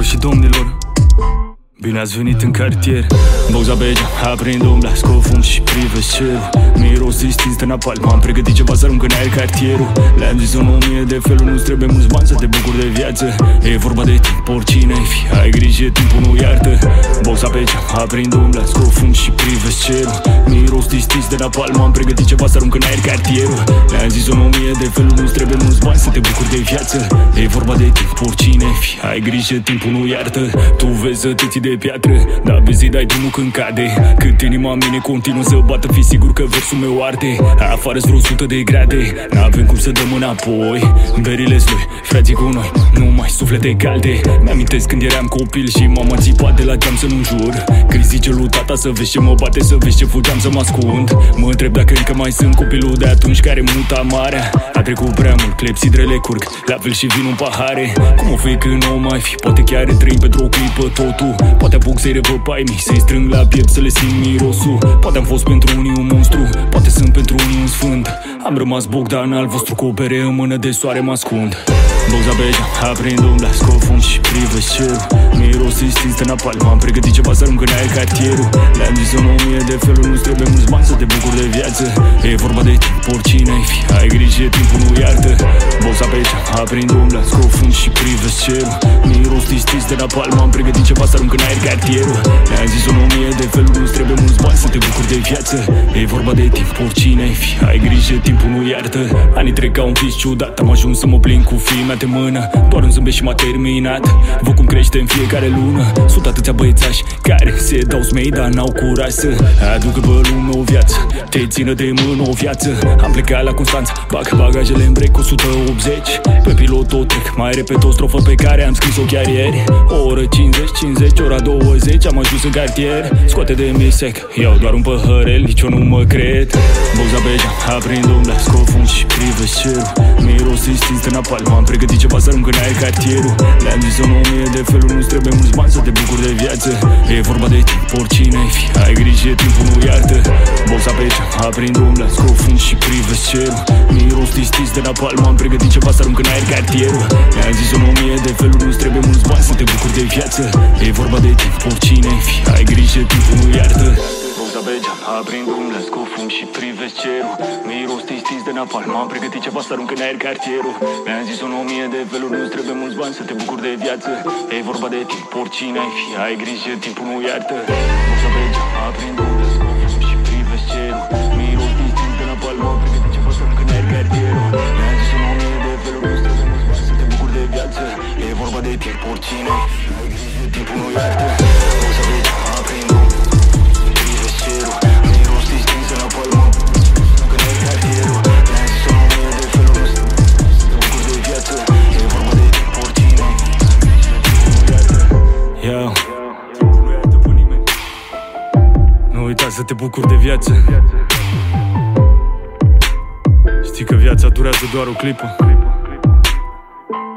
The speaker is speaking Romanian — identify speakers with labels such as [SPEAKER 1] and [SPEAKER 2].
[SPEAKER 1] Doamnelor și domnilor, bine ați venit în cartier. Boxa Begea, aprind umbla, scot fum și privesc cerul. Miros distinț de napalm, am pregătit ceva să arunc în aer cartierul. Le-am zis în 1000 de feluri, nu-ți trebuie mulți bani să te bucuri de viață. E vorba de timp, oricine ai fi, ai grijă, timpul nu iartă. Boxa Begea, aprind umbla, scot fum și privesc cerul. Miros distinț de napalm, am pregătit ceva să arunc în aer cartierul. Le-am zis în 1000 de feluri, nu-ți trebuie mulți bani să te bucuri de viață. E vorba de timp, oricine ai fi, ai grijă, timpul nu iartă. Tu vezi zătății de piatră, dar vezi dai drumul când cade. Cât inima în mine continuă să bată, fi sigur că versul meu arde. Afară-s vreo 100 de grade, n-avem cum să dăm înapoi. Berile slui, frații cu noi, numai suflete calde. Mi-amintesc când eram copil și mama țipa de la geam să nu jur. Când zice lui tata să vezi ce mă bate, să vezi ce fugeam să mă ascund. Mă întreb dacă încă mai sunt copilul de atunci care muta marea. A trecut prea mult, clepsidrele curg, la fel și vinul în pahare. Cum o fi când nu mai fi, poate chiar trăim pentru o clipă totul. Poate apuc să-i revăpai mii, să-i strâng la piept, să le simt mirosul. Poate am fost pentru unii un monstru, poate sunt pentru unii un sfânt. Am rămas Bogdan al vostru, cu o bere în mână de soare mă ascund. Boxa Begea, aprind umbla, scot fum și privesc cerul. Miros distinț de napalm, am pregătit ceva să arunc în aer cartierul. Le-am zis în 1000 de feluri, nu-ți trebuie mulți bani să te bucuri de viață. E vorba de timp, oricine ai fi, ai grijă, timpul nu iartă. Boxa Begea, aprind umbla, scot fum și privesc cerul. Miros distinț de napalm, am pregătit ceva să arunc în aer cartierul. Le-am zis în 1000 de feluri, nu-ți trebuie mulți bani să te bucuri de viață. E vorba de timp, oricine ai fi, ai grijă, timpul nu iartă. Anii trec ca un vis ciudat, am ajuns să mă plin cu filme de mână. Doar un zâmbet și m-a terminat. Văd cum crește în fiecare lună. Sunt atâția băiețași care se dau smei, dar n-au curaj să aducă pe lume o viață, te țină de mână o viață. Am plecat la Constanța, bag bagajele în break 180. Pe pilot tot trec, mai repet o strofă pe care am scris-o chiar ieri. O oră 50, ora 20, am ajuns în cartier. Scoate de mi sec, iau doar un păhărel, nici eu nu mă cred. Boxa Begea, aprind umbla, scot fum și privesc cerul. Miros distinț de napalm, am pregătit ceva să arunc în aer cartierul. Le-am zis în 1000 de feluri, nu-ți trebuie mulți bani să te bucuri de viață. E vorba de timp, oricine ai fi, ai grijă, timpul nu iartă. Boxa Begea, aprind umbla, scot fum și privesc cerul. Miros distinț de napalm, am pregătit ceva să arunc în aer cartierul. Le-am zis în 1000 de feluri, nu-ți trebuie mulți bani să te bucuri de viață. E vorba de timp, oricine ai fi, ai grijă, timpul nu iartă. Boxa Begea, aprind umbla, scot fum și privesc cerul. Miros distinț de napalm, am pregătit ceva să arunc în aer cartierul. Le-am zis în 1000 de feluri, nu-ți trebuie mulți bani să te bucuri de viață. E vorba de timp, oricine ai fi, ai grijă, timpul nu iartă. Boxa Begea, aprind umbla, scot fum și privesc cerul. Miros distinț de napalm, am pregătit ceva să arunc în aer cartierul. Le-am zis în 1000 de feluri, nu-ți trebuie mulți bani să te bucuri de viață. E vorba de timp, oricine ai fi, ai grijă, timpul nu iartă. Boxa Begea, aprind umbla, privesc cerul. Miros distinț de napalm, am pregătit ceva să arunc în aer cartierul. Le-am zis în 1000 de feluri, nu-ți trebuie mulți bani să te bucuri de viață. E vorba de timp, oricine ai fi, ai grijă, timpul nu iartă. Yo, nu iartă pe nimeni. Nu uita să te bucuri de viață. Știi că viața durează doar o clipă.